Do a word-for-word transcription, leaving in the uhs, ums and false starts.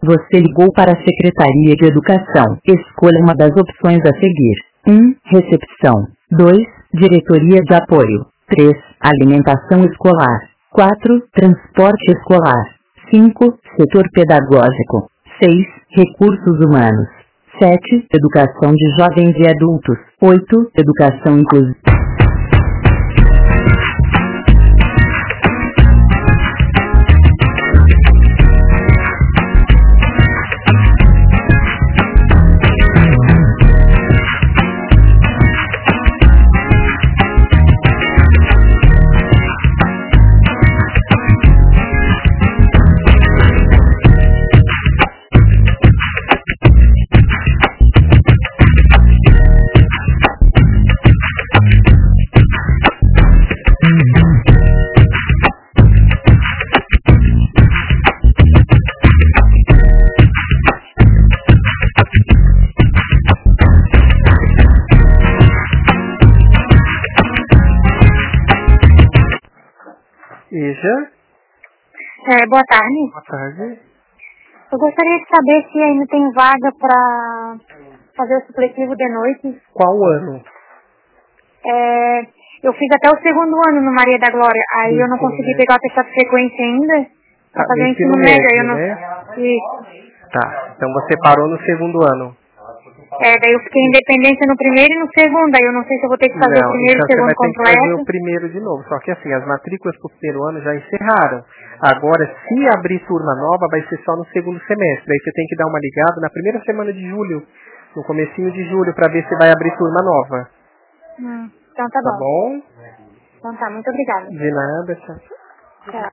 Você ligou para a Secretaria de Educação. Escolha uma das opções a seguir. um. Recepção. dois. Diretoria de Apoio. três. Alimentação escolar. quatro. Transporte escolar. cinco. Setor pedagógico. seis. Recursos humanos. sete. Educação de jovens e adultos. oito. Educação inclusiva. Ija? É, boa tarde. Boa tarde. Eu gostaria de saber se ainda tem vaga para fazer o supletivo de noite. Qual ano? É, eu fiz até o segundo ano no Maria da Glória, aí eu não consegui pegar a terceira frequência ainda para Tá, fazer o ensino ensino médio, médio, aí eu não... né? Isso. Tá, então você parou no segundo ano. É, daí eu fiquei independência no primeiro e no segundo, aí eu não sei se eu vou ter que fazer Não, o primeiro e então o você segundo vai ter que fazer completo. o primeiro de novo. Só que assim, as matrículas pro primeiro ano já encerraram. Agora, se abrir turma nova, vai ser só no segundo semestre. Aí você tem que dar uma ligada na primeira semana de julho, no comecinho de julho, para ver se vai abrir turma nova. Hum, então tá, Tá bom. bom? Então tá, muito obrigada. De nada, tchau. Tchau.